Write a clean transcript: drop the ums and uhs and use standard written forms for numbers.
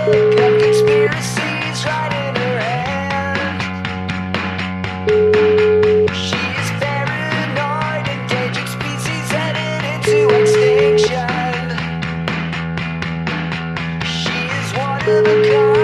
got conspiracies right in her hand. She's paranoid, endangered species headed into extinction. She is one of a kind.